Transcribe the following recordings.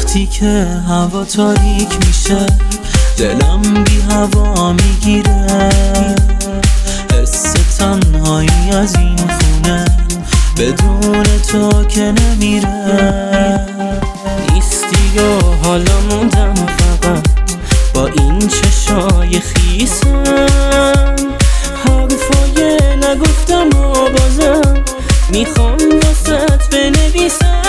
وقتی که هوا تاریک میشه دلم بی هوا میگیره، حس تنهایی از این خونه بدون تو که نمیره. نیستی و حالا موندم فقط با این چشای خیسم، حرفای نگفتم و بازم میخوام واسط بنویسم.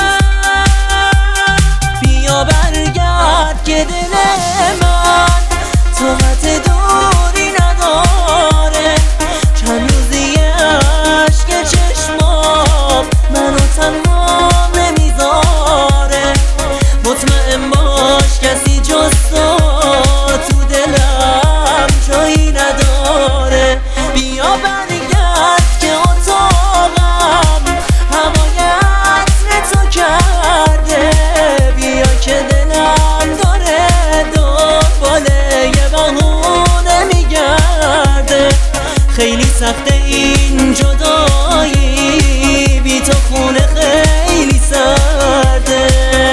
بیا برگرد که دل من طاقت دوری نداره، چند روزی عشق چشمام منو تنها نمیذاره. مطمئن باش کسی جز تو دلم جایی نداره. بیا برگرد که اتاقم هوای عطر تو کرده، بیا که دلم داره دنباله یه بهونه میگرده. خیلی سخته این جدایی، بی تو خونه خیلی سرده.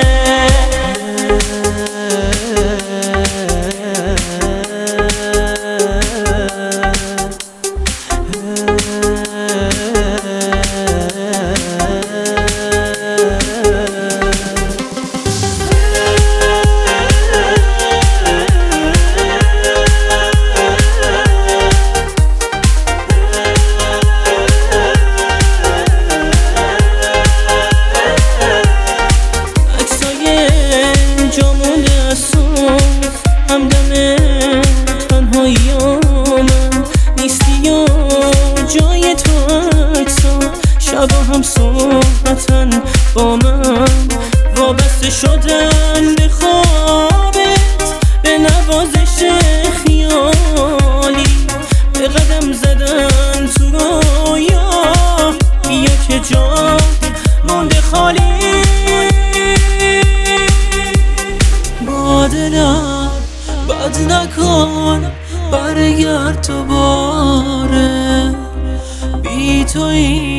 همدم تنهایی‌ام نیستی و جای تو عکسا شبا هم صحبتن با من، وابسته شدن به خوابت، به نوازش خیالی، به قدم زدن تو رویا. بیا که جا مونده خالی، با دلم بد نکن برگرد تو باره، بی تو این